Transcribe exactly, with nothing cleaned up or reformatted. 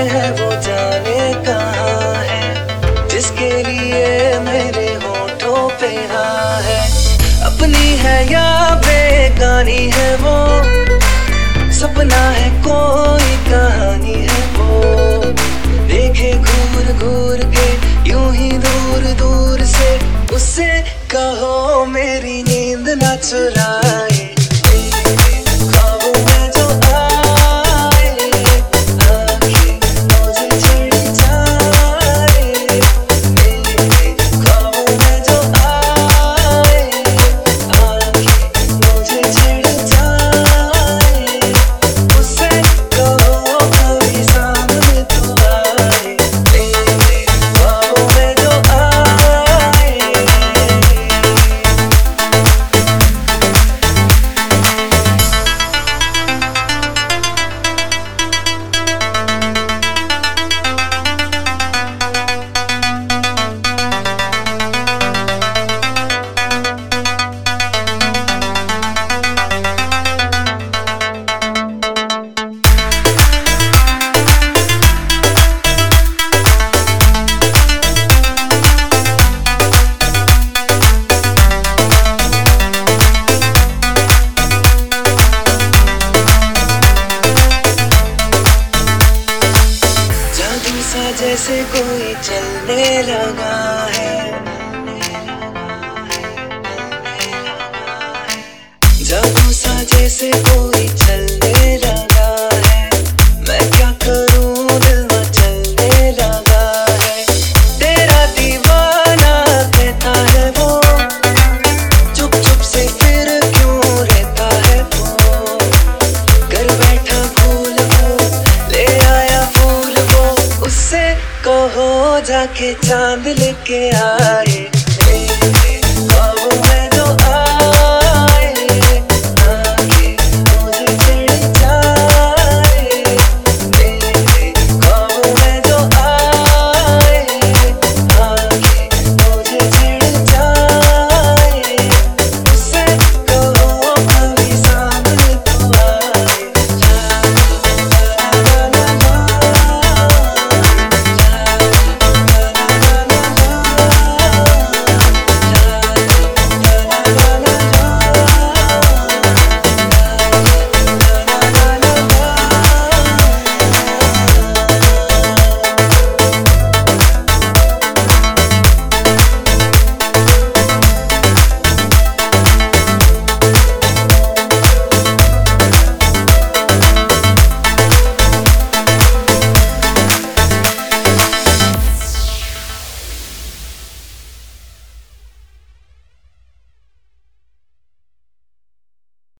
है वो जाने कहाँ है, जिसके लिए मेरे होठों पे हाँ है। अपनी है या बेगानी है वो, सपना है कोई कहानी है वो। देखे घूर घूर के यूं ही दूर दूर से, उससे कहो मेरी नींद ना चुराए। जैसे कोई चलने लगा है, जादू सा जैसे कोई चलने लगा है। मैं क्या करूं दिल मचलने लगा है। तेरा दीवाना कहता है वो, चुप चुप से फिर क्यों रहता है वो। घर बैठा फूल वो ले आया फूल वो, उससे कहो जाके चांद लेके आए।